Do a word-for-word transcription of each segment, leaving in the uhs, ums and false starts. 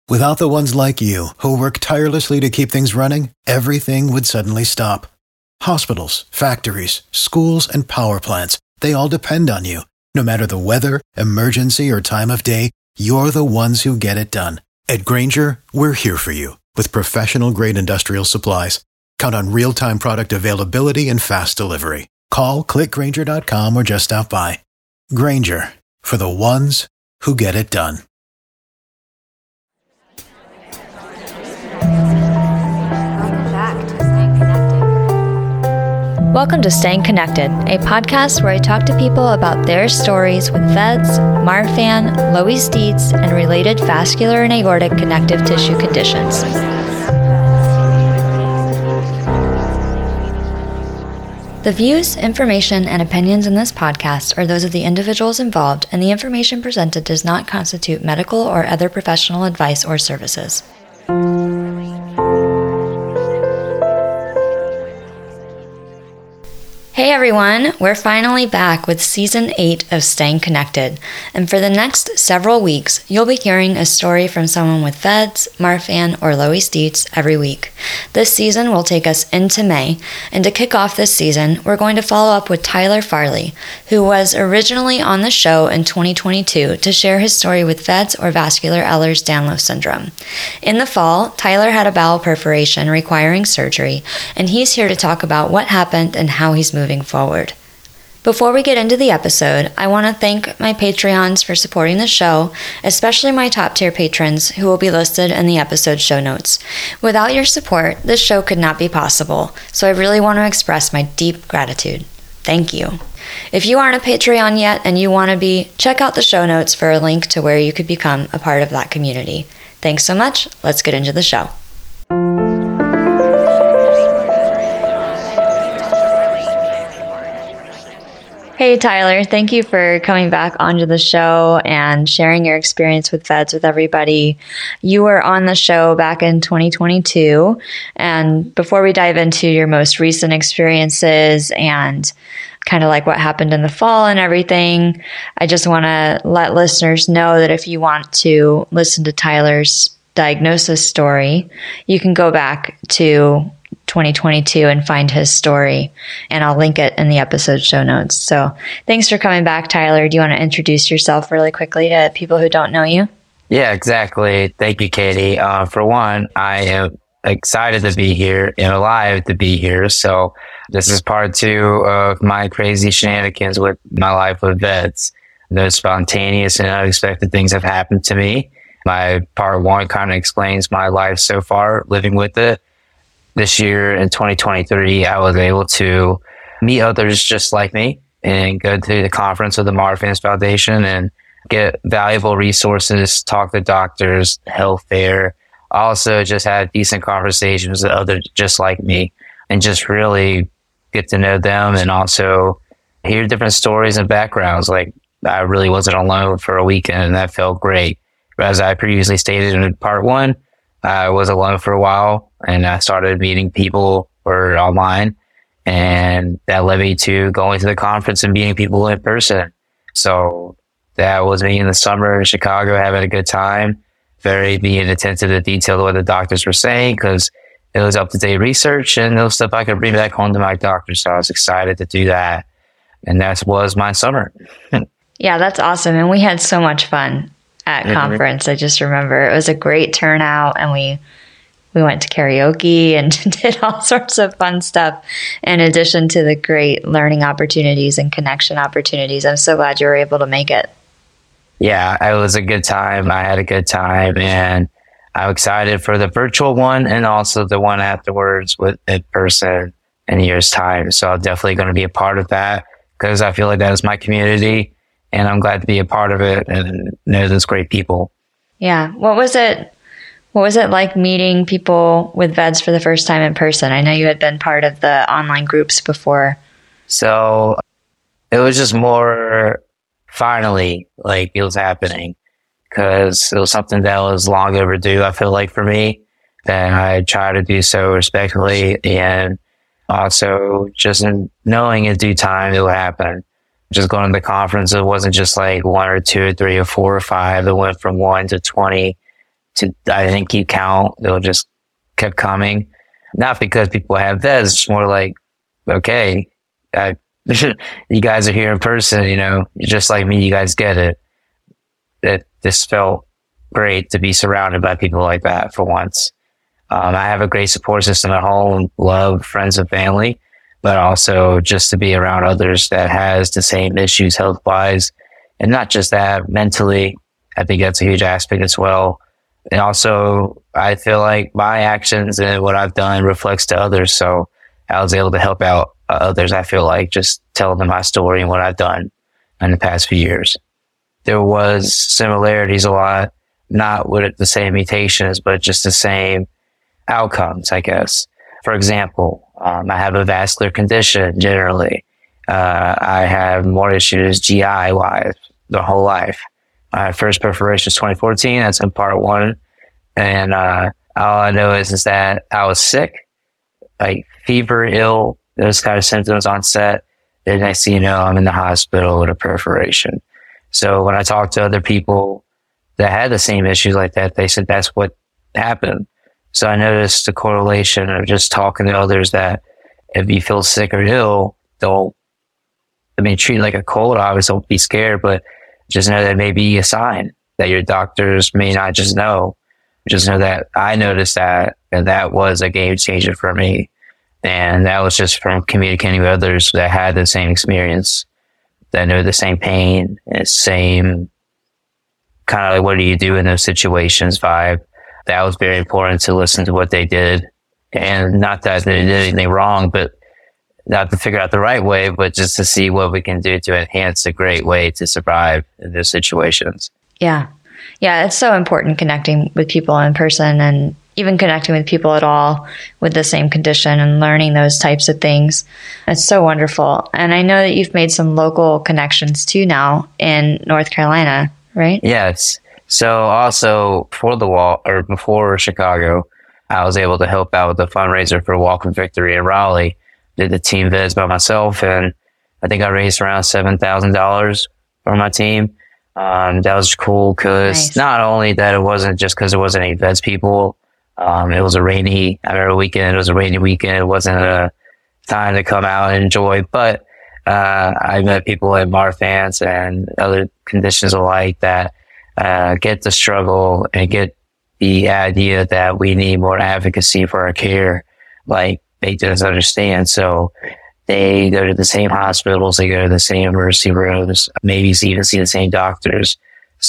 Without the ones like you, who work tirelessly to keep things running, everything would suddenly stop. Hospitals, factories, schools, and power plants, they all depend on you. No matter the weather, emergency, or time of day, you're the ones who get it done. At Grainger, we're here for you with professional-grade industrial supplies. Count on real-time product availability and fast delivery. Call, click Grainger dot com, or just stop by. Grainger, for the ones who get it done. Welcome to Staying Connected, a podcast where I talk to people about their stories with V E D S, Marfan, Loeys Dietz, and related vascular and aortic connective tissue conditions. The views, information, and opinions in this podcast are those of the individuals involved, and the information presented does not constitute medical or other professional advice or services. Hey everyone, we're finally back with Season eight of Staying Connected, and for the next several weeks, you'll be hearing a story from someone with V E D S, Marfan, or Loeys Dietz every week. This season will take us into May, and to kick off this season, we're going to follow up with Tyler Farley, who was originally on the show in twenty twenty-two to share his story with V E D S or vascular Ehlers-Danlos syndrome. In the fall, Tyler had a bowel perforation requiring surgery, and he's here to talk about what happened and how he's moving forward. Before we get into the episode, I want to thank my Patreons for supporting the show, especially my top tier patrons who will be listed in the episode show notes. Without your support, this show could not be possible, so I really want to express my deep gratitude. Thank you. If you aren't a Patreon yet and you want to be, check out the show notes for a link to where you could become a part of that community. Thanks so much. Let's get into the show. Hey, Tyler, thank you for coming back onto the show and sharing your experience with V E D S with everybody. You were on the show back in twenty twenty-two. And before we dive into your most recent experiences and kind of like what happened in the fall and everything, I just want to let listeners know that if you want to listen to Tyler's diagnosis story, you can go back to twenty twenty-two and find his story, and I'll link it in the episode show notes. So thanks for coming back, Tyler. Do you want to introduce yourself really quickly to people who don't know you? Yeah, exactly. Thank you, Katie. Uh, for one, I am excited to be here and alive to be here. So this is part two of my crazy shenanigans with my life with V E D S. Those spontaneous and unexpected things have happened to me. My part one kind of explains my life so far living with it. This year in twenty twenty-three, I was able to meet others just like me and go to the conference of the Marfan Foundation and get valuable resources, talk to doctors, health fair. Also just had decent conversations with others just like me and just really get to know them and also hear different stories and backgrounds. Like I really wasn't alone for a weekend and that felt great. As I previously stated in part one, I was alone for a while and I started meeting people or online, and that led me to going to the conference and meeting people in person. So that was me in the summer in Chicago, having a good time, very being attentive to detail of what the doctors were saying because it was up-to-date research and it was stuff I could bring back home to my doctor. So I was excited to do that. And that was my summer. Yeah, that's awesome. And we had so much fun at mm-hmm. conference. I just remember it was a great turnout, and we we went to karaoke and did all sorts of fun stuff in addition to the great learning opportunities and connection opportunities. I'm so glad you were able to make it. Yeah, it was a good time. I had a good time, and I'm excited for the virtual one and also the one afterwards with in person in a year's time. So I'm definitely going to be a part of that because I feel like that is my community. And I'm glad to be a part of it and know those great people. Yeah. What was it? What was it like meeting people with V E D S for the first time in person? I know you had been part of the online groups before. So it was just more finally like it was happening because it was something that was long overdue, I feel like, for me. And I tried to do so respectfully and also just in knowing in due time it would happen. Just going to the conference, it wasn't just like one or two or three or four or five. It went from one to twenty to, I didn't keep count. They just kept coming. Not because people have vets, it's just more like, okay, I, you guys are here in person, you know, just like me, you guys get it. It this felt great to be surrounded by people like that for once. Um, I have a great support system at home, love, friends and family, but also just to be around others that has the same issues health wise. And not just that, mentally, I think that's a huge aspect as well. And also, I feel like my actions and what I've done reflects to others. So I was able to help out others, I feel like, just telling them my story and what I've done in the past few years. There was similarities a lot, not with the same mutations, but just the same outcomes, I guess. For example, um, I have a vascular condition generally. Uh, I have more issues G I-wise the whole life. My first perforation was twenty fourteen. That's in part one. And uh, all I know is, is that I was sick, like fever, ill, those kind of symptoms on set. And next thing you know, I'm in the hospital with a perforation. So when I talked to other people that had the same issues like that, they said that's what happened. So I noticed the correlation of just talking to others that if you feel sick or ill, don't, I mean, treat it like a cold, obviously don't be scared, but just know that may be a sign that your doctors may not just know. Just know that I noticed that, and that was a game changer for me. And that was just from communicating with others that had the same experience, that know the same pain, and same kind of like, what do you do in those situations vibe. That was very important to listen to what they did. And not that they did anything wrong, but not to figure out the right way, but just to see what we can do to enhance a great way to survive in those situations. Yeah. Yeah, it's so important connecting with people in person, and even connecting with people at all with the same condition and learning those types of things. It's so wonderful. And I know that you've made some local connections too now in North Carolina, right? Yes. So also for the wall, or before Chicago, I was able to help out with the fundraiser for Walk with Victory in Raleigh. Did the team vids by myself, and I think I raised around seven thousand dollars for my team. Um, that was cool because nice. Not only that it wasn't just because there wasn't any vets people, um, it was a rainy, I remember weekend, it was a rainy weekend. It wasn't a time to come out and enjoy, but, uh, I met people at Marfan's and other conditions alike that, uh, get the struggle and get the idea that we need more advocacy for our care. Like, they just understand. So they go to the same hospitals, they go to the same emergency rooms, maybe even see the same doctors.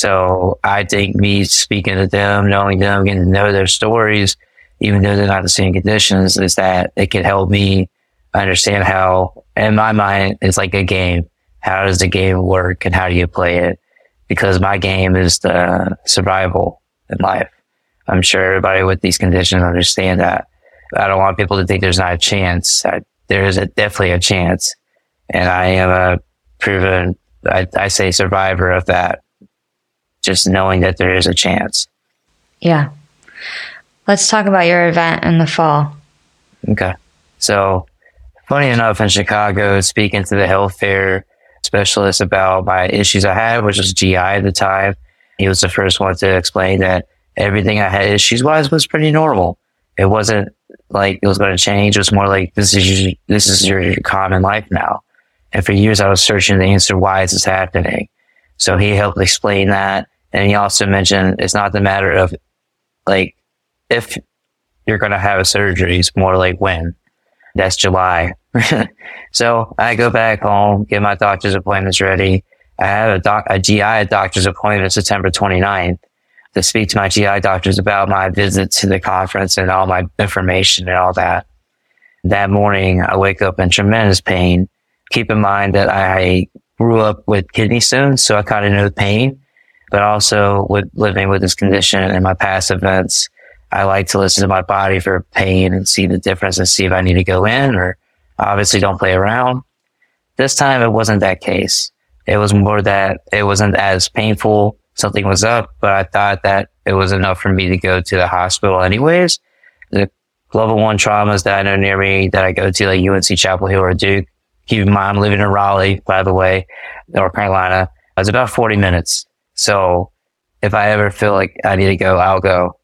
So I think me speaking to them, knowing them, getting to know their stories, even though they're not the same conditions, is that it can help me understand how, in my mind, it's like a game. How does the game work and how do you play it? Because my game is the survival in life. I'm sure everybody with these conditions understand that. I don't want people to think there's not a chance. I, there is a, definitely a chance. And I am a proven, I, I say survivor of that. Just knowing that there is a chance. Yeah. Let's talk about your event in the fall. Okay. So, funny enough, in Chicago, speaking to the health fair specialist about my issues I had, which was G I at the time, he was the first one to explain that everything I had issues-wise was pretty normal. It wasn't like it was going to change. It was more like, this is your, this is your common life now. And for years, I was searching the answer, why is this happening? So he helped explain that. And he also mentioned it's not the matter of like, if you're going to have a surgery, it's more like when. That's July. So I go back home, get my doctor's appointments ready. I have a, doc, a G I doctor's appointment September twenty-ninth to speak to my G I doctors about my visit to the conference and all my information and all that. That morning, I wake up in tremendous pain. Keep in mind that I grew up with kidney stones, so I kind of know the pain, but also with living with this condition in my past events, I like to listen to my body for pain and see the difference and see if I need to go in, or obviously don't play around. This time it wasn't that case. It was more that it wasn't as painful. Something was up, but I thought that it was enough for me to go to the hospital anyways. The level one traumas that I know near me that I go to, like U N C Chapel Hill or Duke. Keep in mind, I'm living in Raleigh, by the way, North Carolina. It's about forty minutes. So if I ever feel like I need to go, I'll go.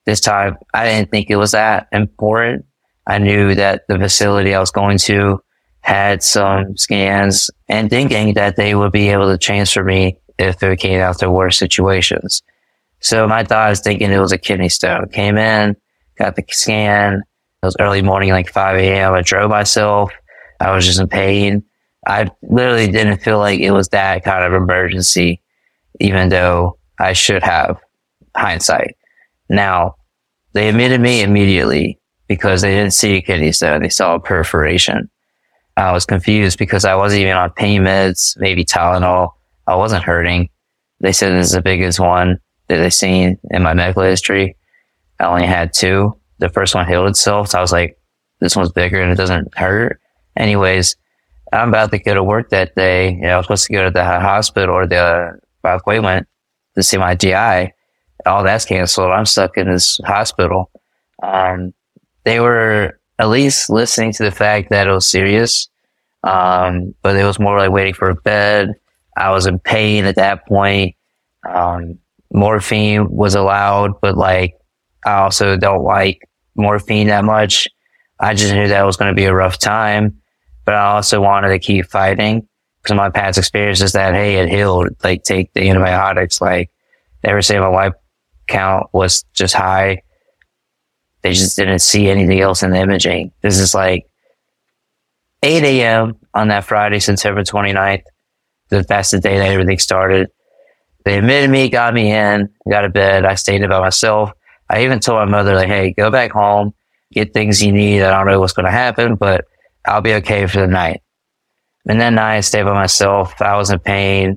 this time, I didn't think it was that important. I knew that the facility I was going to had some scans and thinking that they would be able to transfer me if it came out to worse situations. So my thought was thinking it was a kidney stone. Came in, got the scan. It was early morning, like five a.m. I drove myself. I was just in pain. I literally didn't feel like it was that kind of emergency, even though I should have. Hindsight. Now, they admitted me immediately because they didn't see a kidney stone. They saw a perforation. I was confused because I wasn't even on pain meds, maybe Tylenol. I wasn't hurting. They said this is the biggest one that they've seen in my medical history. I only had two. The first one healed itself. So I was like, this one's bigger and it doesn't hurt. Anyways, I'm about to go to work that day. You know, I was supposed to go to the hospital or the South Wayland to see my G I. All that's canceled. I'm stuck in this hospital. Um, they were at least listening to the fact that it was serious. Um, but it was more like waiting for a bed. I was in pain at that point. Um, morphine was allowed, but like, I also don't like morphine that much. I just knew that was going to be a rough time, but I also wanted to keep fighting because my past experience is that, hey, it healed. Like, take the antibiotics. Like, ever say my white count was just high. They just didn't see anything else in the imaging. This is like eight a.m. on that Friday, September twenty-ninth. That's the day that everything started. They admitted me, got me in, got a bed. I stayed in by myself. I even told my mother, like, hey, go back home, get things you need. I don't know what's going to happen, but I'll be okay for the night. And that night, I stayed by myself. I was in pain.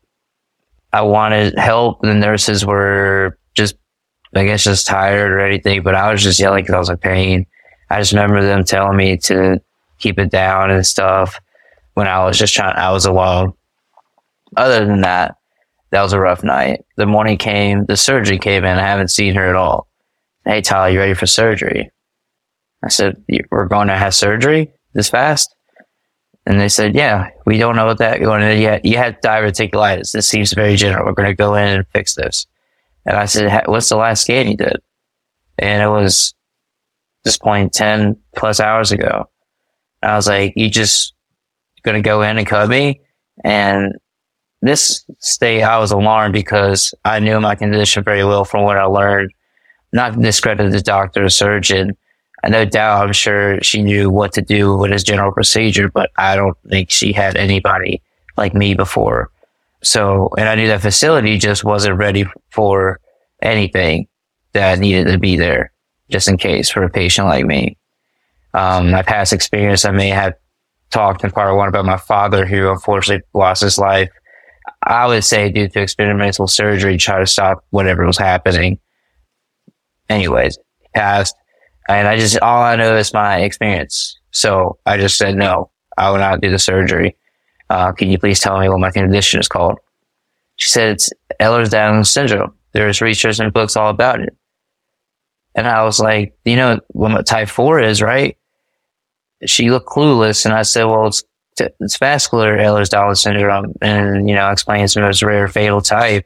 I wanted help. The nurses were just, I guess, just tired or anything, but I was just yelling because I was in pain. I just remember them telling me to keep it down and stuff when I was just trying, I was alone. Other than that, that was a rough night. The morning came, the surgery came in. I haven't seen her at all. Hey, Tyler, you ready for surgery? I said, we're going to have surgery this fast? And they said, yeah, we don't know what that going in yet. You had diverticulitis. This seems very general. We're going to go in and fix this. And I said, what's the last scan you did? And it was this point ten plus hours ago. And I was like, you just going to go in and cut me? And this state, I was alarmed because I knew my condition very well from what I learned. Not to discredit the doctor or surgeon. I no doubt, I'm sure she knew what to do with his general procedure, but I don't think she had anybody like me before. So, and I knew that facility just wasn't ready for anything that needed to be there, just in case for a patient like me. Um, my past experience, I may have talked in part one about my father who unfortunately lost his life. I would say due to experimental surgery, try to stop whatever was happening. Anyways, he passed. And I just, all I know is my experience. So I just said, no, I will not do the surgery. Uh, can you please tell me what my condition is called? She said, it's Ehlers-Danlos syndrome. There's research and books all about it. And I was like, you know what type four is, right? She looked clueless. And I said, well, it's, it's vascular Ehlers-Danlos syndrome. And, you know, I explained it's the most rare fatal type.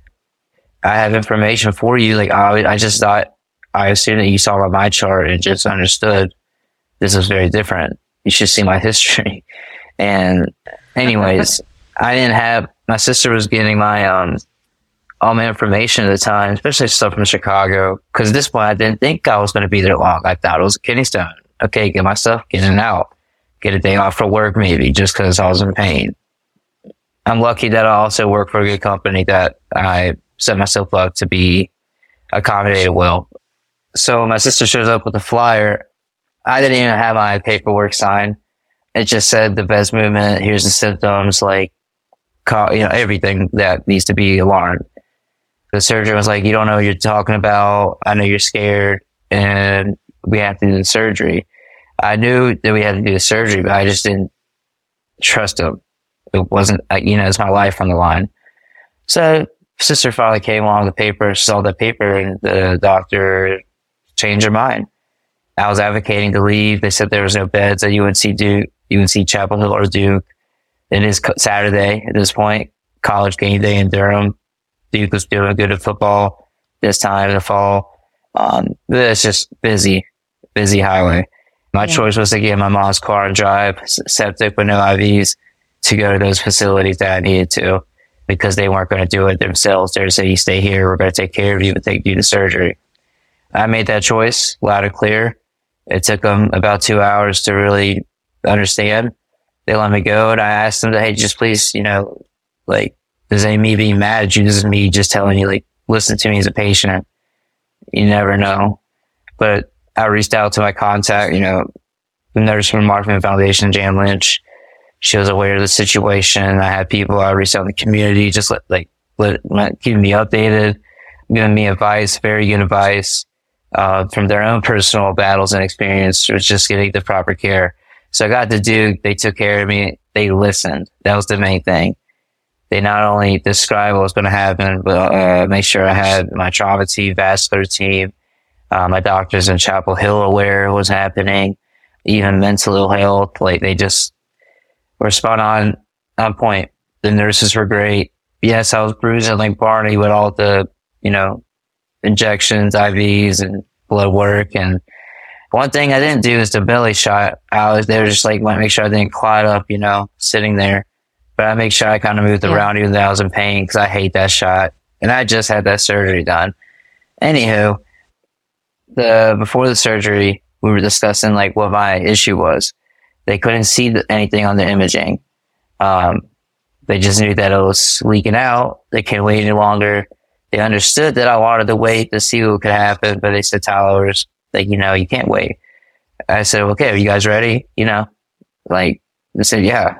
I have information for you. Like, I, I just thought, I assumed that you saw my, my chart and just understood this was very different. You should see my history. And anyways, I didn't have, my sister was getting my, um, all my information at the time, especially stuff from Chicago. Cause at this point, I didn't think I was going to be there long. I thought it was a kidney stone. Okay, get my stuff, get in and out. Get a day off for work maybe just cause I was in pain. I'm lucky that I also work for a good company that I set myself up to be accommodated well. So my sister shows up with a flyer. I didn't even have my paperwork signed. It just said the V E S movement. Here's the symptoms, like, you know, everything that needs to be alarmed. The surgeon was like, you don't know what you're talking about. I know you're scared and we have to do the surgery. I knew that we had to do the surgery, but I just didn't trust him. It wasn't, you know, it's my life on the line. So sister finally came along with the paper, saw the paper, and the doctor changed her mind. I was advocating to leave. They said there was no beds at U N C Duke, U N C Chapel Hill or Duke. It is Saturday at this point, college game day in Durham. Duke was doing good at football this time in the fall. Um, it's just busy, busy highway. My yeah. choice was to get in my mom's car and drive septic with no I Vs to go to those facilities that I needed to, because they weren't going to do it themselves. They're saying, you stay here, we're going to take care of you and take you to surgery. I made that choice loud and clear. It took them about two hours to really understand. They let me go, and I asked them, hey, just please, you know, like, this ain't me being mad at you. This is me just telling you, like, listen to me as a patient. You never know. But I reached out to my contact, you know, the nurse from Marfan Foundation, Jan Lynch. She was aware of the situation. I had people I reached out in the community, just let, like, let, keeping me updated, giving me advice, very good advice, uh, from their own personal battles and experience, was just getting the proper care. So I got to Duke. They took care of me. They listened. That was the main thing. They not only described what was going to happen, but uh, make sure I had my trauma team, vascular team, uh, my doctors in Chapel Hill aware of what was happening, even mental health. Like, they just were spot on, on point. The nurses were great. Yes, I was bruising like Barney with all the, you know, injections, I Vs, and blood work. And one thing I didn't do is the belly shot. I was, they were just like, want to make sure I didn't clot up, you know, sitting there. But I make sure I kind of moved yeah. around even though I was in pain, because I hate that shot. And I just had that surgery done. Anywho, the before the surgery, we were discussing like what my issue was. They couldn't see the, anything on the imaging. Um, they just knew that it was leaking out. They couldn't wait any longer. They understood that I wanted to wait to see what could happen, but they said, Tyler, like, you know, you can't wait. I said, okay, are you guys ready? You know, like, they said, yeah.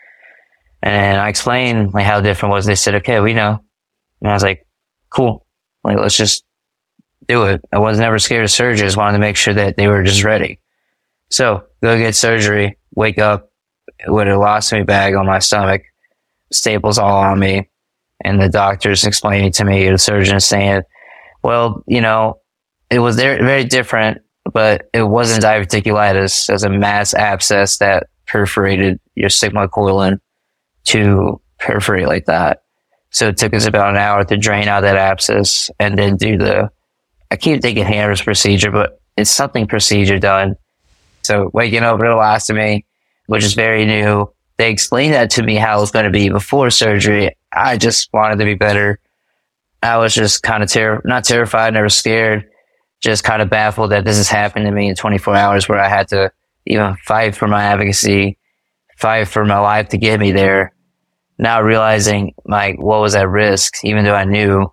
And I explained like how different it was. They said, okay, we know. And I was like, cool. Like, let's just do it. I was never scared of surgery. I just wanted to make sure that they were just ready. So go get surgery, wake up with a colostomy bag on my stomach, staples all on me. And the doctor's explaining to me, the surgeon saying, well, you know, it was very, very different, but it wasn't diverticulitis. It was a mass abscess that perforated your sigmoid colon to perforate like that. So it took us about an hour to drain out that abscess and then do the, I keep thinking Hammer's procedure, but it's something procedure done. So waking up with a colostomy, which is very new. They explained that to me how it was going to be before surgery. I just wanted to be better. I was just kind of ter- not terrified, never scared, just kind of baffled that this has happened to me in twenty-four hours, where I had to even fight for my advocacy, fight for my life to get me there. Now realizing like what was at risk, even though I knew,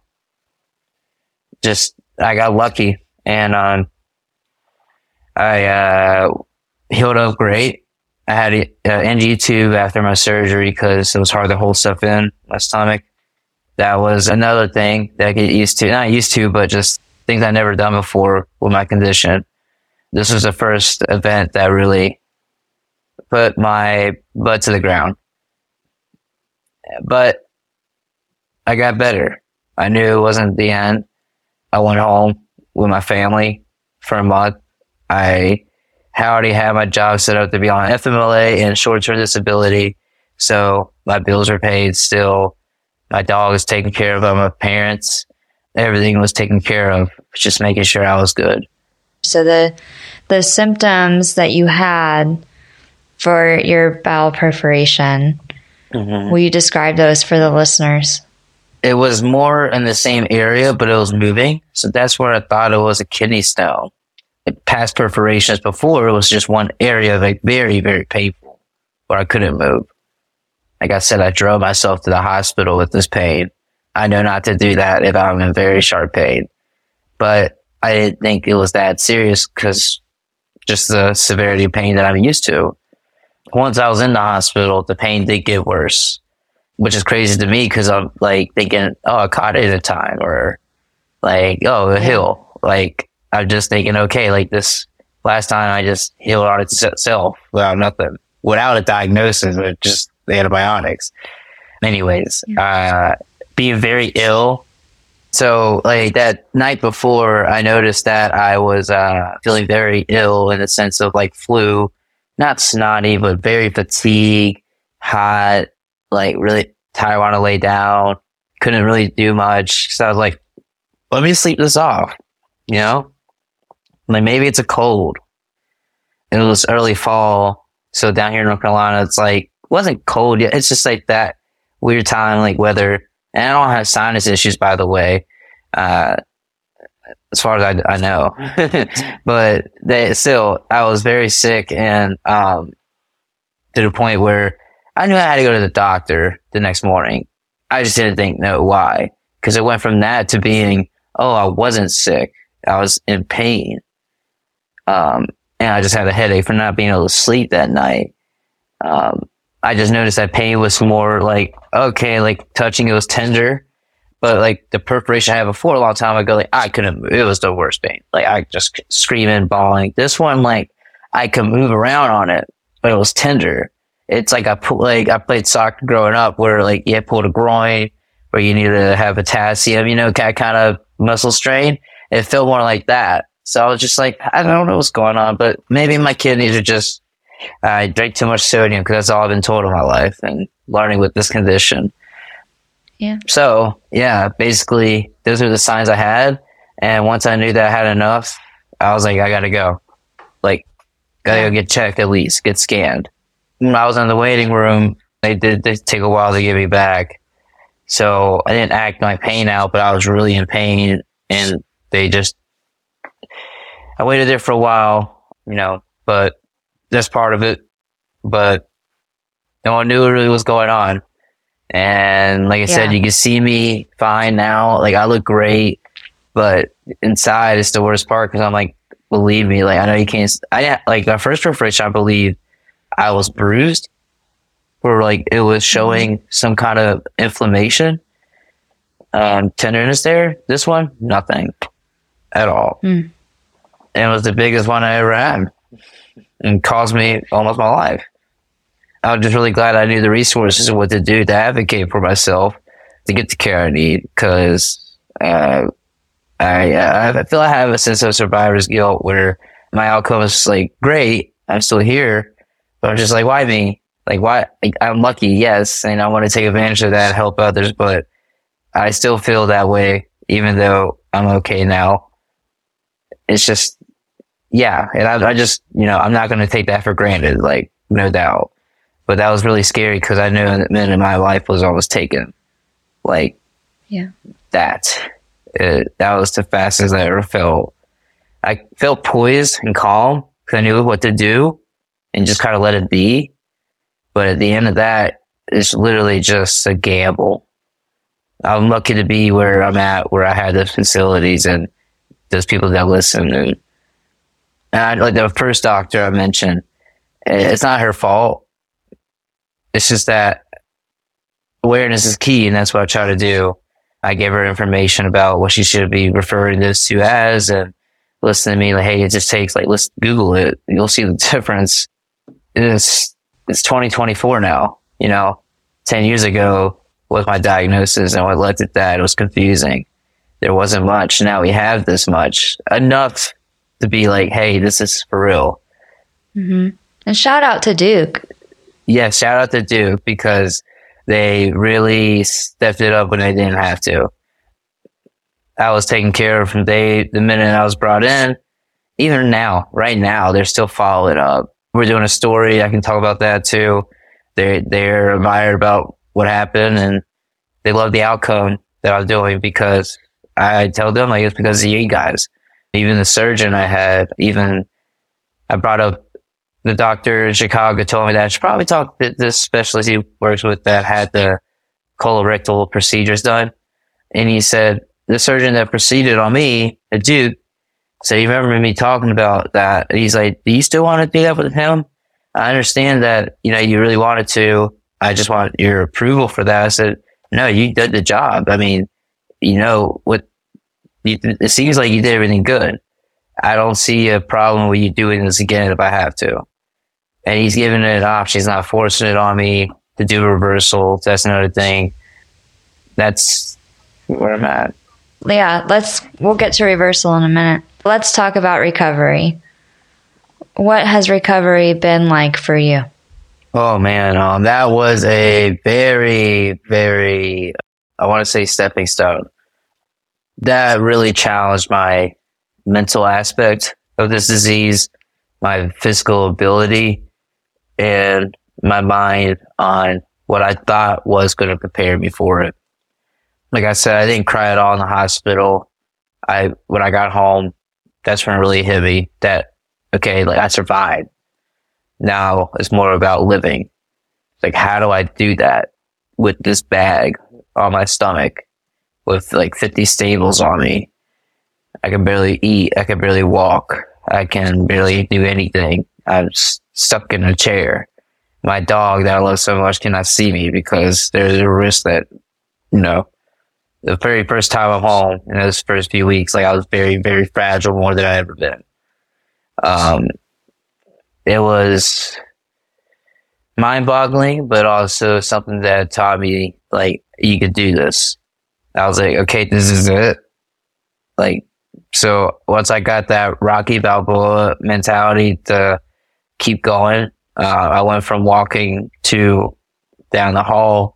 just I got lucky, and um, I uh, healed up great. I had an N G tube after my surgery because it was hard to hold stuff in my stomach. That was another thing that I get used to. Not used to, but just things I'd never done before with my condition. This was the first event that really put my butt to the ground. But I got better. I knew it wasn't the end. I went home with my family for a month. I already had my job set up to be on F M L A and short-term disability. So my bills were paid still. My dog was taken care of by my parents. Everything was taken care of, just making sure I was good. So the the symptoms that you had for your bowel perforation, mm-hmm. will you describe those for the listeners? It was more in the same area, but it was moving. So that's where I thought it was a kidney stone. Past perforations before, it was just one area, like very, very painful, where I couldn't move. Like I said, I drove myself to the hospital with this pain. I know not to do that if I'm in very sharp pain, but I didn't think it was that serious because just the severity of pain that I'm used to. Once I was in the hospital, the pain did get worse, which is crazy to me because I'm like thinking, oh, I caught it in time, or like, oh, a hill. Like, I'm just thinking, okay, like this last time I just healed on itself without nothing, without a diagnosis, but just the antibiotics. Anyways, uh, being very ill. So like that night before, I noticed that I was uh, feeling very ill in the sense of like flu, not snotty, but very fatigued, hot, like really tired, want to lay down, couldn't really do much. So I was like, let me sleep this off. you know? Like maybe it's a cold. It was early fall. So down here in North Carolina, it's like, it wasn't cold yet. It's just like that weird time, like weather. And I don't have sinus issues, by the way, uh, as far as I, I know. But they, still, I was very sick, and um, to the point where I knew I had to go to the doctor the next morning. I just didn't think, no, why? Because it went from that to being, oh, I wasn't sick. I was in pain. Um, and I just had a headache from not being able to sleep that night. Um, I just noticed that pain was more like, okay, like touching it was tender, but like the perforation I had before a long time ago, like I couldn't move. It was the worst pain. Like I just screaming, bawling. This one, like I could move around on it, but it was tender. It's like I put, like I played soccer growing up where like you pulled a groin where you needed to have potassium, you know, that kind of muscle strain. It felt more like that. So I was just like, I don't know what's going on, but maybe my kidneys are just, I drank too much sodium because that's all I've been told in my life and learning with this condition. Yeah. So, yeah, basically, those are the signs I had. And once I knew that I had enough, I was like, I got to go. Like, got to Yeah. go get checked at least, get scanned. When I was in the waiting room, they did they take a while to get me back. So I didn't act my pain out, but I was really in pain. And they just, I waited there for a while, you know, but that's part of it. But no one knew what really was going on. And like I said, Yeah. you can see me fine now. Like I look great, but inside it's the worst part because I'm like, believe me, like I know you can't. I like my first perforation, I believe I was bruised, or like it was showing some kind of inflammation, um, tenderness there. This one, nothing at all, Mm. and it was the biggest one I ever had, and caused me almost my life. I was just really glad I knew the resources and what to do to advocate for myself to get the care I need, because uh, I uh, I feel I have a sense of survivor's guilt where my outcome is like great, I'm still here, but I'm just like, why me? Like, why? Like, I'm lucky, yes, and I want to take advantage of that and help others, but I still feel that way, even though I'm okay now. It's just, yeah, and I, I just, you know, I'm not going to take that for granted, like, no doubt. But that was really scary because I knew that minute my life was almost taken. Like, Yeah. that. It, that was the fastest I ever felt. I felt poised and calm because I knew what to do and just kind of let it be. But at the end of that, it's literally just a gamble. I'm lucky to be where I'm at, where I had the facilities and those people that listen. And, and I, like the first doctor I mentioned, it's not her fault. It's just that awareness is key, and that's what I try to do. I gave her information about what she should be referring this to as, and listen to me like, hey, it just takes, like, let's Google it. You'll see the difference. It's, it's twenty twenty-four now, you know, ten years ago was my diagnosis, and what led to that, it was confusing. There wasn't much. Now we have this much, enough to be like, hey, this is for real. Mm-hmm. And shout out to Duke. Yeah, shout out to Duke because they really stepped it up when they didn't have to. I was taken care of from day, the minute I was brought in. Even now, right now, they're still following up. We're doing a story. I can talk about that too. They're, they're admired about what happened, and they love the outcome that I'm doing because I tell them, like, it's because of you guys. Even the surgeon I had, even I brought up the doctor in Chicago told me that I should probably talk to this specialist he works with that had the colorectal procedures done. And he said, the surgeon that proceeded on me at Duke said, you remember me talking about that? And he's like, do you still want to do that with him? I understand that, you know, you really wanted to. I just want your approval for that. I said, no, you did the job. I mean, you know, what you, it seems like you did everything good. I don't see a problem with you doing this again if I have to. And he's giving it an option. He's not forcing it on me to do a reversal. That's another thing. That's where I'm at. Yeah, let's, we'll get to reversal in a minute. Let's talk about recovery. What has recovery been like for you? Oh man, um, that was a very, very, I want to say stepping stone. That really challenged my mental aspect of this disease, my physical ability, and my mind on what I thought was going to prepare me for it. Like I said, I didn't cry at all in the hospital. I, when I got home, that's when it really hit me that, okay, like I survived. Now it's more about living. Like, how do I do that with this bag on my stomach with like fifty staples on me? I can barely eat. I can barely walk. I can barely do anything. I'm stuck in a chair. My dog that I love so much cannot see me because there's a risk that, you know, the very first time I'm home in those first few weeks, like I was very, very fragile, more than I ever been. Um, it was mind-boggling, but also something that taught me, like, you could do this. I was like, okay, this is it. Like, so once I got that Rocky Balboa mentality to keep going, uh, I went from walking to down the hall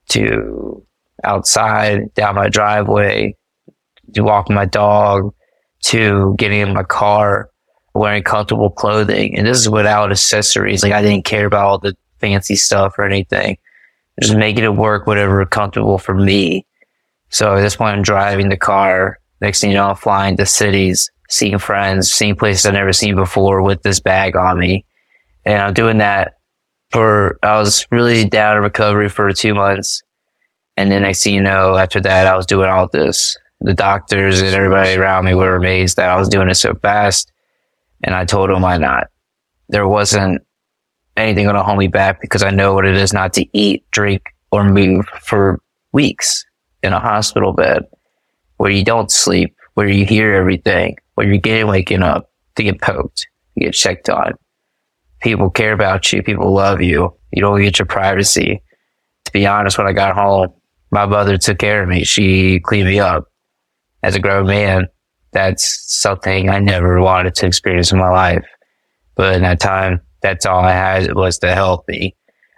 to outside, down my driveway, to walking my dog, to getting in my car, wearing comfortable clothing. And this is without accessories. Like, I didn't care about all the fancy stuff or anything. Just making it work, whatever comfortable for me. So at this point, I'm driving the car. Next thing you know, I'm flying to cities, seeing friends, seeing places I've never seen before with this bag on me. And I'm doing that for, I was really down in recovery for two months. And then next thing you know, after that, I was doing all this. The doctors and everybody around me were amazed that I was doing it so fast. And I told them why not. There wasn't anything going to hold me back because I know what it is not to eat, drink, or move for weeks in a hospital bed where you don't sleep, where you hear everything, where you're getting waking up to get poked, to get checked on. People care about you. People love you. You don't get your privacy. To be honest, when I got home, my mother took care of me. She cleaned me up. As a grown man, that's something I never wanted to experience in my life. But in that time, that's all I had was to help me.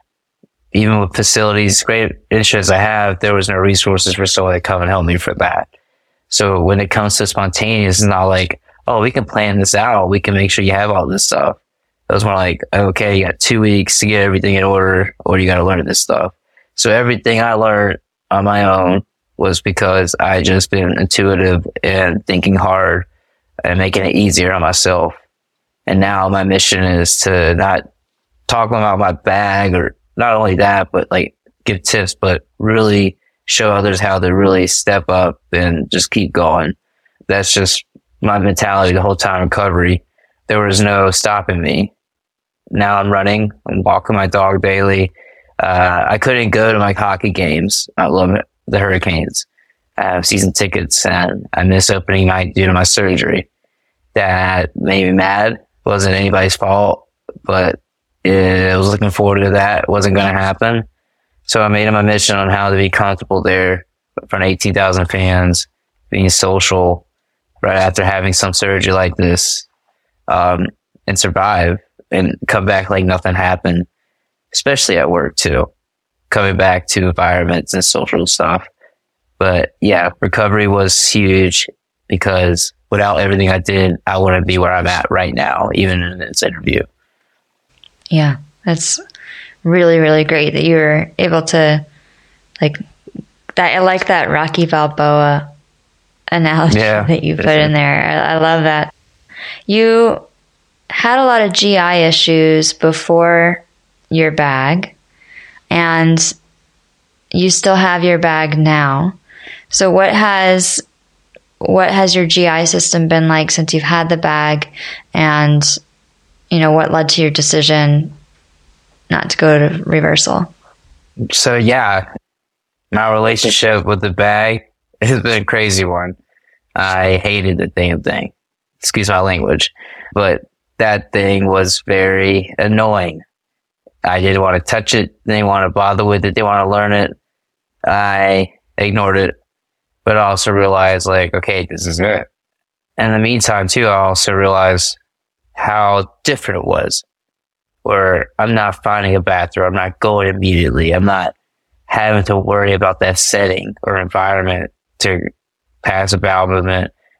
Even with facilities, great insurance I have, there was no resources for someone to come and help me for that. So when it comes to spontaneous, it's not like, oh, we can plan this out. We can make sure you have all this stuff. It was more like, okay, you got two weeks to get everything in order, or you got to learn this stuff. So everything I learned on my own was because I just been intuitive and thinking hard and making it easier on myself. And now my mission is to not talk about my bag, or not only that, but like give tips, but really show others how to really step up and just keep going. That's just my mentality the whole time recovery. There was no stopping me. Now I'm running and walking my dog daily. Uh, I couldn't go to my hockey games. I love it. The Hurricanes. I have season tickets and I missed opening night due to my surgery. That made me mad. Wasn't anybody's fault, but it, I was looking forward to that. It wasn't going to happen. So I made it my mission on how to be comfortable there in front of eighteen thousand fans, being social right after having some surgery like this, um, and survive and come back like nothing happened, especially at work too. Coming back to environments and social stuff. But yeah, recovery was huge because without everything I did, I wouldn't be where I'm at right now, even in this interview. Yeah, that's really, really great that you were able to, like, that. I like that Rocky Balboa analogy yeah, that you put sure. in there. I, I love that. You had a lot of G I issues before your bag, and you still have your bag now. So what has what has your G I system been like since you've had the bag, and you know what led to your decision not to go to reversal? So yeah, my relationship with the bag has been a crazy one. I hated the damn thing. Excuse my language, but that thing was very annoying. I didn't want to touch it. Didn't want to bother with it. Didn't want to learn it. I ignored it, but I also realized, like, okay, this is it. And in the meantime, too, I also realized how different it was. Where I'm not finding a bathroom. I'm not going immediately. I'm not having to worry about that setting or environment to pass a bowel movement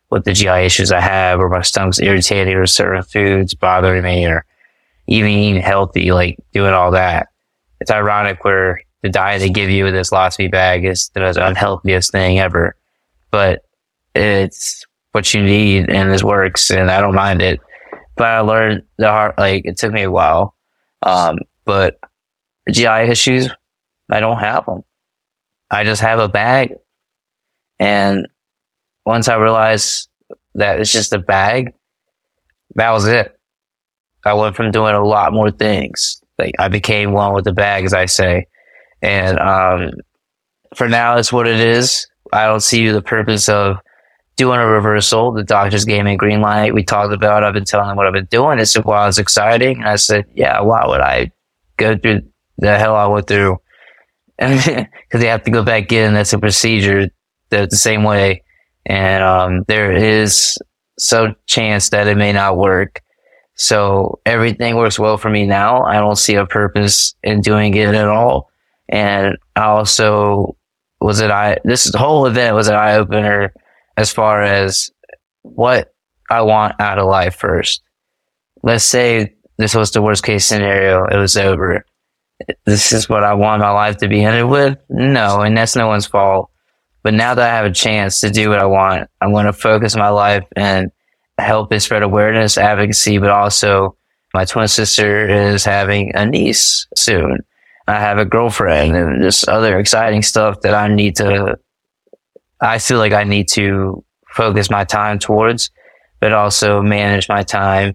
with the G I issues I have, or my stomach's irritating, or certain foods bothering me, or even eating healthy, like doing all that. It's ironic where the diet they give you with this Losby bag is the most unhealthiest thing ever, but it's what you need and this works, and I don't mind it. But I learned the hard, like it took me a while. Um, but G I issues, I don't have them. I just have a bag. And once I realized that it's just a bag, that was it. I went from doing a lot more things. Like I became one with the bag, as I say. And um, for now, it's what it is. I don't see the purpose of doing a reversal. The doctors gave me a green light. We talked about it. I've been telling them what I've been doing. It's while it's exciting. And I said, yeah, why would I go through the hell I went through? Because they have to go back in. That's a procedure the, the same way. And um, there is some chance that it may not work. So everything works well for me now. I don't see a purpose in doing it at all. And I also was an eye, this whole event was an eye opener as far as what I want out of life first. Let's say this was the worst case scenario. It was over. This is what I want my life to be ended with? No, and that's no one's fault. But now that I have a chance to do what I want, I'm going to focus my life and help it spread awareness, advocacy, but also my twin sister is having a niece soon. I have a girlfriend and just other exciting stuff that I need to, I feel like I need to focus my time towards, but also manage my time.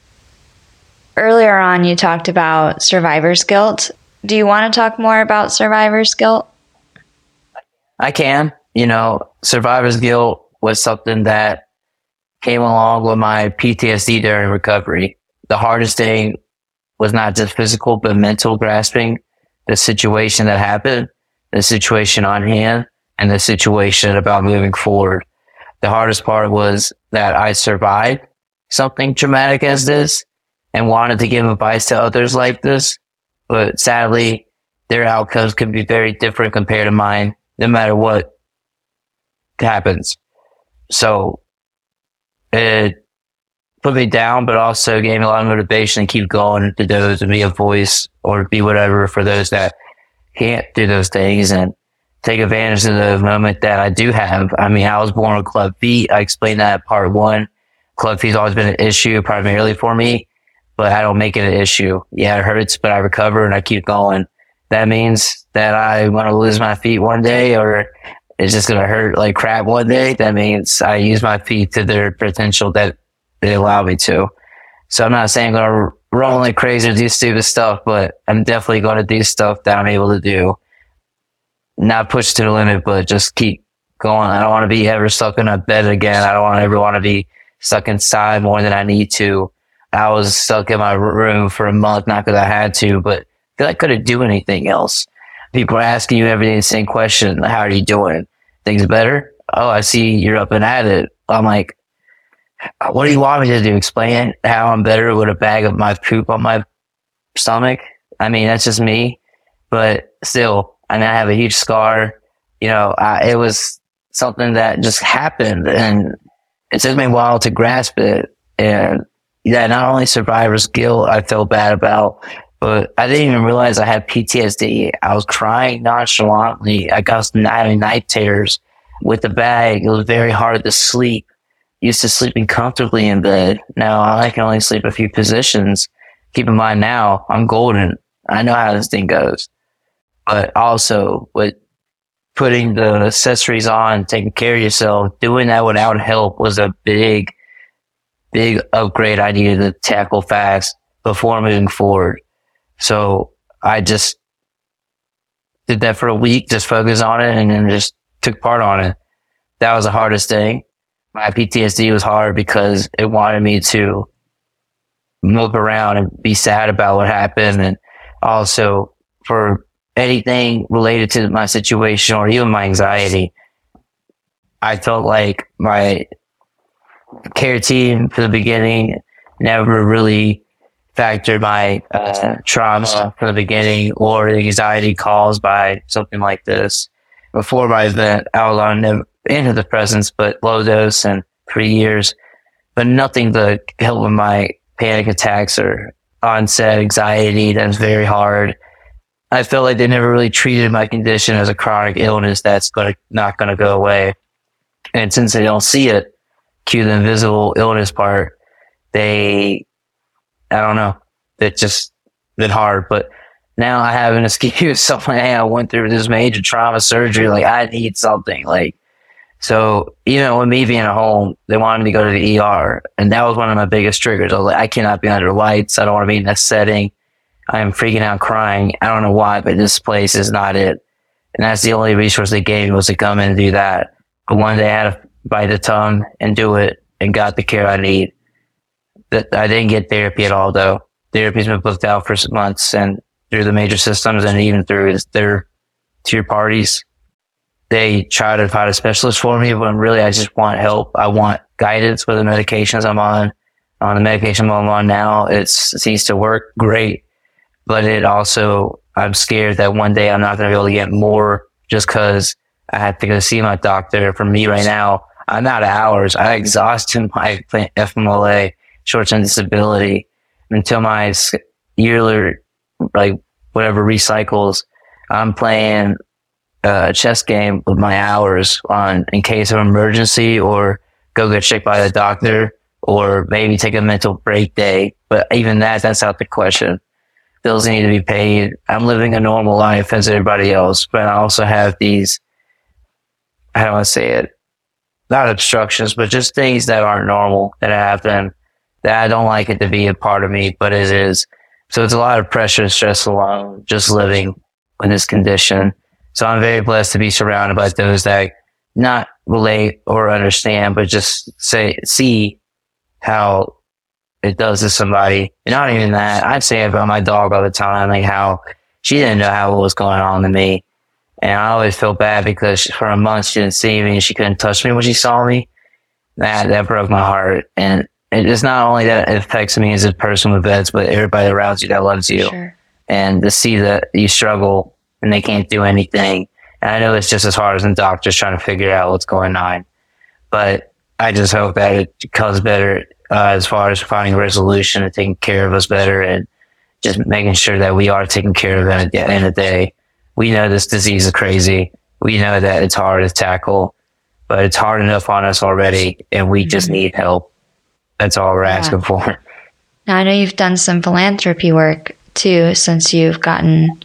Earlier on, you talked about survivor's guilt. Do you want to talk more about survivor's guilt? I can. You know, survivor's guilt was something that came along with my P T S D during recovery. The hardest thing was not just physical, but mental grasping the situation that happened, the situation on hand, and the situation about moving forward. The hardest part was that I survived something traumatic as this and wanted to give advice to others like this. But sadly, their outcomes could be very different compared to mine, no matter what happens. So it put me down, but also gave me a lot of motivation to keep going to those and be a voice or be whatever for those that can't do those things and take advantage of the moment that I do have. I mean, I was born with club feet. I explained that in part one. Club feet's always been an issue primarily for me, but I don't make it an issue. Yeah, it hurts, but I recover and I keep going. That means that I want to lose my feet one day, or it's just going to hurt like crap one day. That means I use my feet to their potential that they allow me to. So I'm not saying I'm going to run like crazy or do stupid stuff, but I'm definitely going to do stuff that I'm able to do. Not push to the limit, but just keep going. I don't want to be ever stuck in a bed again. I don't want to ever want to be stuck inside more than I need to. I was stuck in my room for a month, not because I had to, but because I couldn't do anything else. People are asking you every day the same question. How are you doing? Things better? Oh, I see you're up and at it. I'm like, what do you want me to do? Explain how I'm better with a bag of my poop on my stomach? I mean, that's just me, but still, I mean, I have a huge scar. You know, I, it was something that just happened, and it took me a while to grasp it. And yeah, not only survivor's guilt I felt bad about, but I didn't even realize I had P T S D. I was crying nonchalantly. I got having night terrors with the bag. It was very hard to sleep. Used to sleeping comfortably in bed. Now I can only sleep a few positions. Keep in mind now, I'm golden. I know how this thing goes. But also with putting the accessories on, taking care of yourself, doing that without help was a big, big upgrade I needed to tackle fast before moving forward. So I just did that for a week, just focused on it, and then just took part on it. That was the hardest thing. My P T S D was hard because it wanted me to move around and be sad about what happened, and also for anything related to my situation or even my anxiety. I felt like my care team from the beginning never really factored my uh, trauma from the beginning or the anxiety caused by something like this. Before my event, I was on antidepressants, but low dose, and three years, but nothing to help with my panic attacks or onset anxiety. That's very hard. I felt like they never really treated my condition as a chronic illness that's gonna not gonna go away. And since they don't see it, cue the invisible illness part, they, I don't know, it's just been hard. But now I have an excuse. So like, hey, I went through this major trauma surgery. Like, I need something. Like, so even with me being at home, they wanted me to go to the E R, and that was one of my biggest triggers. I was like, I cannot be under lights. I don't want to be in that setting. I am freaking out, crying. I don't know why, but this place is not it. And that's the only resource they gave me, was to come in and do that. But one day I had to bite the tongue and do it, and got the care I need. That I didn't get therapy at all, though. Therapy's been booked out for months, and through the major systems, and even through their tier parties, they try to find a specialist for me, but really I just want help. I want guidance with the medications I'm on. On the medication I'm on now, it's, it seems to work great, but it also, I'm scared that one day I'm not going to be able to get more, just because I have to go see my doctor. For me right now, I'm out of hours. I exhausted my F M L A, short-term disability, until my yearly, like, whatever recycles. I'm playing a chess game with my hours on, in case of emergency, or go get checked by the doctor, or maybe take a mental break day. But even that, that's out the question. Bills need to be paid. I'm living a normal life as everybody else, but I also have these, how do I say it? Not obstructions, but just things that aren't normal that happen, that I don't like it to be a part of me, but it is. So it's a lot of pressure and stress alone, just living in this condition. So I'm very blessed to be surrounded by those that not relate or understand, but just say, see how it does to somebody. And not even that. I say about my dog all the time, like how she didn't know how it was going on to me. And I always feel bad because for a month she didn't see me and she couldn't touch me when she saw me. That, that broke my heart. And it's not only that it affects me as a person with vets, but everybody around you that loves you. Sure. And to see that you struggle and they can't do anything. And I know it's just as hard as the doctors trying to figure out what's going on. But I just hope that it comes better uh, as far as finding a resolution and taking care of us better, and just making sure that we are taken care of at the end of the day. We know this disease is crazy. We know that it's hard to tackle, but it's hard enough on us already, and we just need help. That's all we're yeah. asking for. Now, I know you've done some philanthropy work too since you've gotten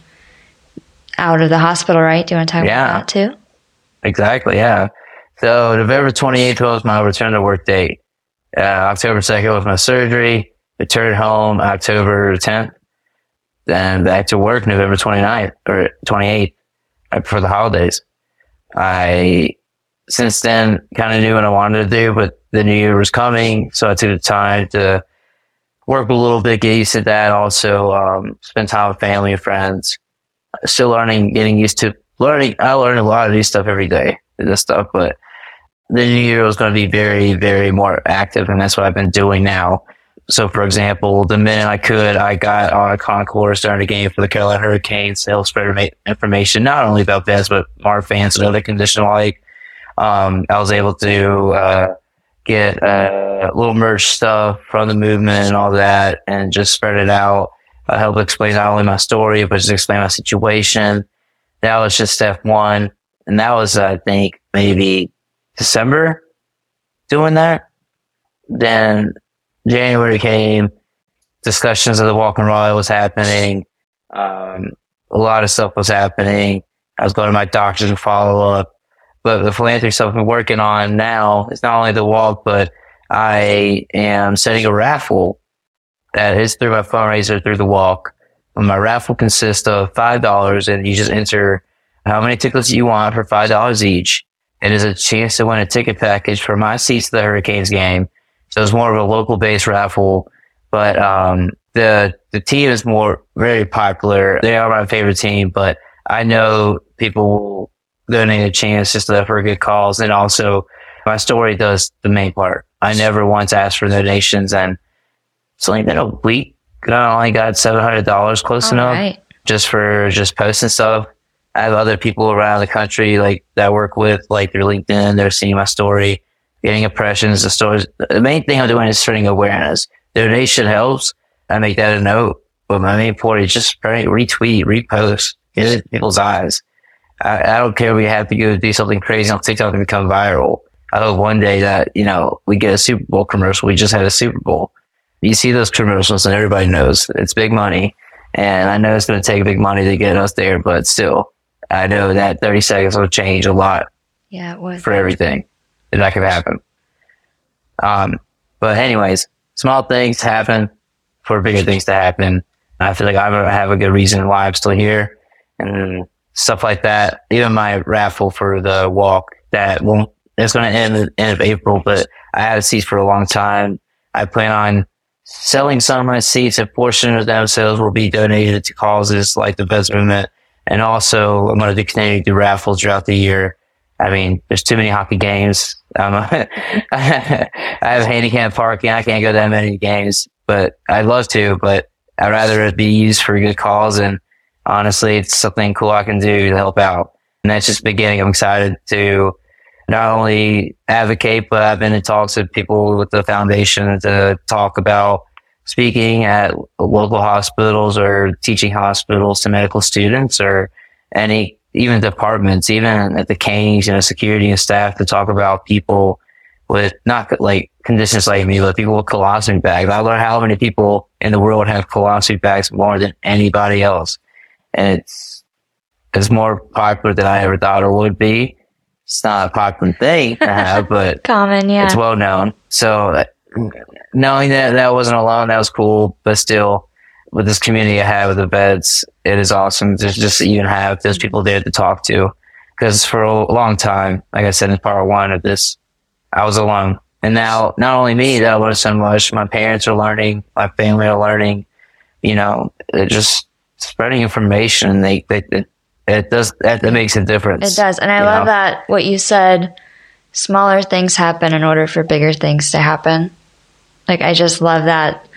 out of the hospital, right? Do you want to talk yeah. about that too? Exactly, yeah. So November twenty-eighth was my return to work date. Uh, October second was my surgery. Returned home October tenth. Then back to work November twenty-ninth or twenty-eighth, right before the holidays. I, since then, kind of knew what I wanted to do, but the new year was coming, so I took the time to work a little bit, get used to that. Also, um, spend time with family and friends. Still learning, getting used to learning. I learn a lot of new stuff every day, this stuff, but the new year was going to be very, very more active, and that's what I've been doing now. So, for example, the minute I could, I got on a concourse during the game for the Carolina Hurricanes to help spread information, not only about vets, but Mar fans and other conditions like. Um, I was able to uh, get uh, little merch stuff from the movement and all that, and just spread it out. I helped explain not only my story, but just explain my situation. That was just step one. And that was, I think, maybe December doing that. Then January came, discussions of the Walk and Raleigh was happening. Um, a lot of stuff was happening. I was going to my doctors to follow up. But the philanthropy stuff I'm working on now is not only the walk, but I am setting a raffle that is through my fundraiser through the walk. And my raffle consists of five dollars, and you just enter how many tickets you want for five dollars each. It is a chance to win a ticket package for my seats to the Hurricanes game. So it's more of a local based raffle, but, um, the, the team is more very popular. They are my favorite team, but I know people will donate a chance just for good cause. And also my story does the main part. I never once asked for donations, and it's only been a week. I only got seven hundred dollars close All enough right. just for just posting stuff. I have other people around the country like that I work with, like through LinkedIn. They're seeing my story. getting impressions, the stories. The main thing I'm doing is spreading awareness. Donation helps. I make that a note. But my main point is just spread, retweet, repost, get it in people's eyes. I, I don't care if we have to go do something crazy on TikTok to become viral. I hope one day that, you know, we get a Super Bowl commercial. We just had a Super Bowl. You see those commercials and everybody knows it's big money. And I know it's going to take big money to get us there, but still, I know that thirty seconds will change a lot. Yeah, it would. For everything that could happen. Um, but anyways, small things happen for bigger things to happen. I feel like I have a good reason why I'm still here and stuff like that. Even my raffle for the walk that won't, it's going to end at the end of April, but I had seats for a long time. I plan on selling some of my seats. A portion of them sales will be donated to causes like the Vets Movement. And also I'm going to continue to do raffles throughout the year. I mean, there's too many hockey games. Um, I have handicap parking. I can't go that many games, but I'd love to, but I'd rather it be used for a good cause. And honestly, it's something cool I can do to help out. And that's just the beginning. I'm excited to not only advocate, but I've been in talks with people with the foundation to talk about speaking at local hospitals or teaching hospitals to medical students or any, even departments, even at the Canes, you know, security and staff to talk about people with not like conditions like me, but people with colostomy bags. I learned how many people in the world have colostomy bags more than anybody else. And it's, it's more popular than I ever thought it would be. It's not a popular thing to have, but common, yeah. It's well known. So knowing that that wasn't alone, that was cool. But still, with this community I have with the vets, it is awesome to just even have those people there to talk to. Because for a long time, like I said in part one of this, I was alone. And now, not only me that I learned so much, my parents are learning, my family are learning, you know, just spreading information. They, they, they It does, that, that makes a difference. It does. And I love know? that what you said, smaller things happen in order for bigger things to happen. Like, I just love that,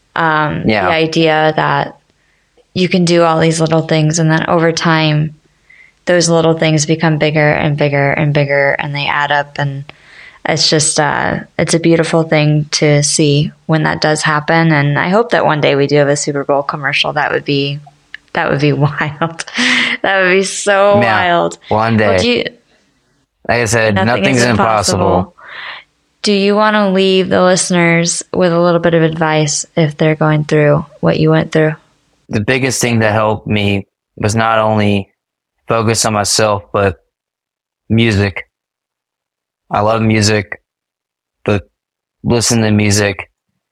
um, yeah. the idea that you can do all these little things and then over time, those little things become bigger and bigger and bigger and they add up. And it's just, uh, it's a beautiful thing to see when that does happen. And I hope that one day we do have a Super Bowl commercial. That would be That would be wild. That would be so yeah, wild. One day. You, like I said, nothing nothing's impossible. impossible. Do you want to leave the listeners with a little bit of advice if they're going through what you went through? The biggest thing that helped me was not only focus on myself, but music. I love music, but listen to music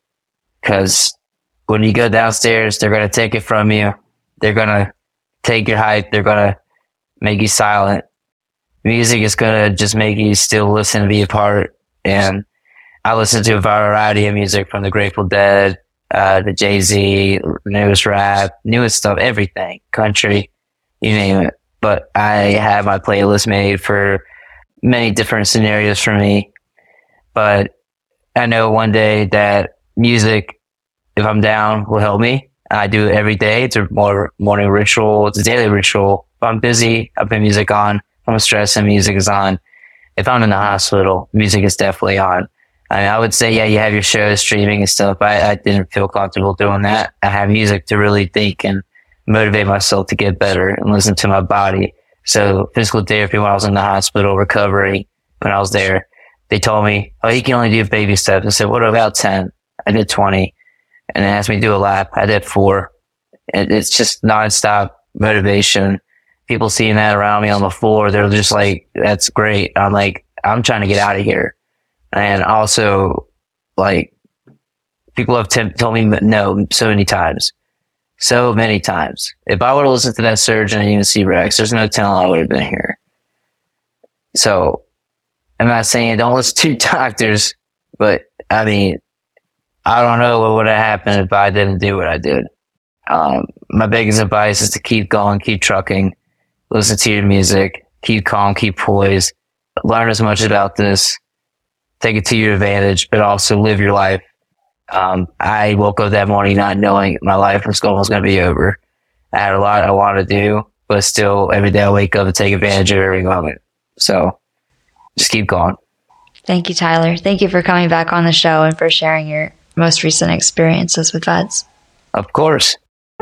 because when you go downstairs, they're going to take it from you. They're going to take your hype. They're going to make you silent. Music is going to just make you still listen and be a part. And I listen to a variety of music from the Grateful Dead, uh, the Jay-Z, newest rap, newest stuff, everything, country, you name it. But I have my playlist made for many different scenarios for me. But I know one day that music, if I'm down, will help me. I do it every day. It's a more morning ritual. It's a daily ritual. If I'm busy, I put music on. If I'm stressed and music is on. If I'm in the hospital, music is definitely on. I mean, I would say, yeah, you have your shows streaming and stuff. I, I didn't feel comfortable doing that. I have music to really think and motivate myself to get better and listen to my body. So physical therapy when I was in the hospital, recovery, when I was there, they told me, oh, you can only do baby steps. I said, what about ten? I did twenty. And they asked me to do a lap. I did four. And it's just nonstop motivation. People seeing that around me on the floor, they're just like, that's great. I'm like, I'm trying to get out of here. And also, like, people have t- told me no so many times. So many times. If I would have listened to that surgeon and even see Rex, there's no telling I would have been here. So, I'm not saying don't listen to doctors, but I mean, I don't know what would have happened if I didn't do what I did. Um, my biggest advice is to keep going, keep trucking, listen to your music, keep calm, keep poised, learn as much about this, take it to your advantage, but also live your life. Um, I woke up that morning not knowing my life was going to be over. I had a lot I wanted to do, but still every day I wake up and take advantage of every moment. So just keep going. Thank you, Tyler. Thank you for coming back on the show and for sharing your most recent experiences with vets. Of course.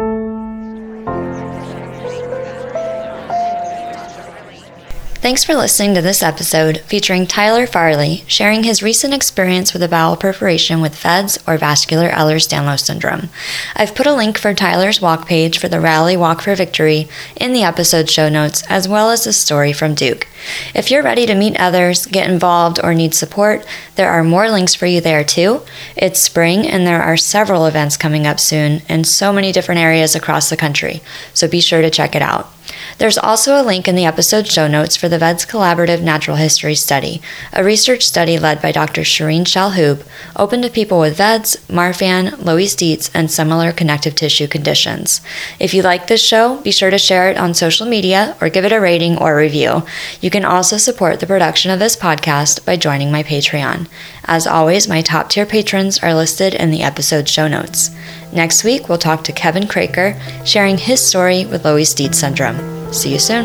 Thanks for listening to this episode featuring Tyler Farley sharing his recent experience with a bowel perforation with V E D S or vascular Ehlers-Danlos syndrome. I've put a link for Tyler's walk page for the Rally Walk for Victory in the episode show notes, as well as a story from Duke. If you're ready to meet others, get involved, or need support, there are more links for you there too. It's spring and there are several events coming up soon in so many different areas across the country, so be sure to check it out. There's also a link in the episode show notes for the V E D S Collaborative Natural History Study, a research study led by Doctor Shireen Shalhoub, open to people with V E D S, Marfan, Loeys-Dietz, and similar connective tissue conditions. If you like this show, be sure to share it on social media or give it a rating or review. You can also support the production of this podcast by joining my Patreon. As always, my top tier patrons are listed in the episode show notes. Next week, we'll talk to Kevin Craker, sharing his story with Loeys-Dietz syndrome. See you soon.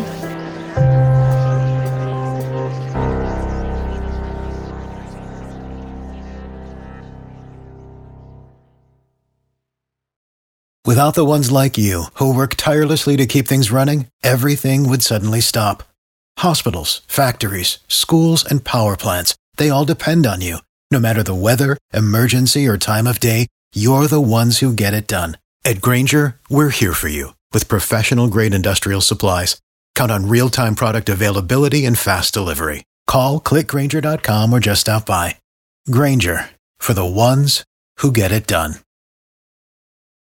Without the ones like you, who work tirelessly to keep things running, everything would suddenly stop. Hospitals, factories, schools, and power plants, they all depend on you. No matter the weather, emergency, or time of day, you're the ones who get it done. At Grainger, we're here for you with professional-grade industrial supplies. Count on real-time product availability and fast delivery. Call, click Grainger dot com, or just stop by. Grainger, for the ones who get it done.